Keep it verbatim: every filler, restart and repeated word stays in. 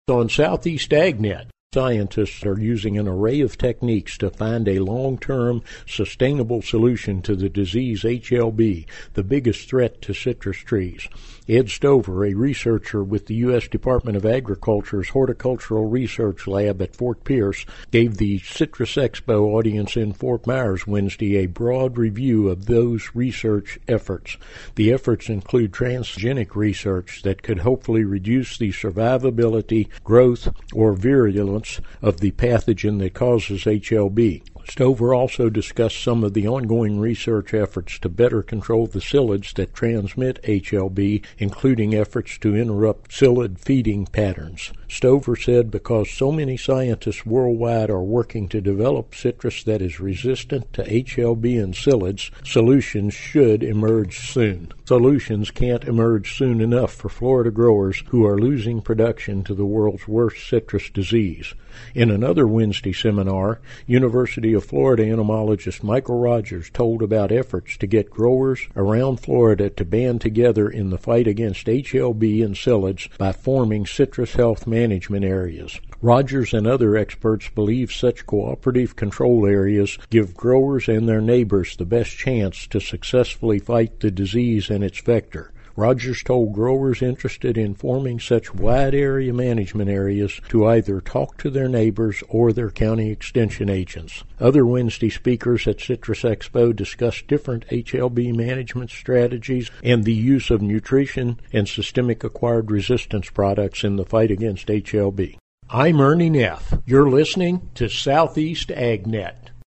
On Southeast AgNet, scientists are using an array of techniques to find a long-term, sustainable solution to the disease H L B, the biggest threat to citrus trees. Ed Stover, a researcher with the U S Department of Agriculture's Horticultural Research Lab at Fort Pierce, gave the Citrus Expo audience in Fort Myers Wednesday a broad review of those research efforts. The efforts include transgenic research that could hopefully reduce the survivability, growth, or virulence of the pathogen that causes H L B. Stover also discussed some of the ongoing research efforts to better control the psyllids that transmit H L B, including efforts to interrupt psyllid feeding patterns. Stover said because so many scientists worldwide are working to develop citrus that is resistant to H L B and psyllids, solutions should emerge soon. Solutions can't emerge soon enough for Florida growers who are losing production to the world's worst citrus disease. In another Wednesday seminar, University of Florida entomologist Michael Rogers told about efforts to get growers around Florida to band together in the fight against H L B and psyllids by forming citrus health management areas. Rogers and other experts believe such cooperative control areas give growers and their neighbors the best chance to successfully fight the disease and its vector. Rogers told growers interested in forming such wide area management areas to either talk to their neighbors or their county extension agents. Other Wednesday speakers at Citrus Expo discussed different H L B management strategies and the use of nutrition and systemic acquired resistance products in the fight against H L B. I'm Ernie Neff. You're listening to Southeast AgNet.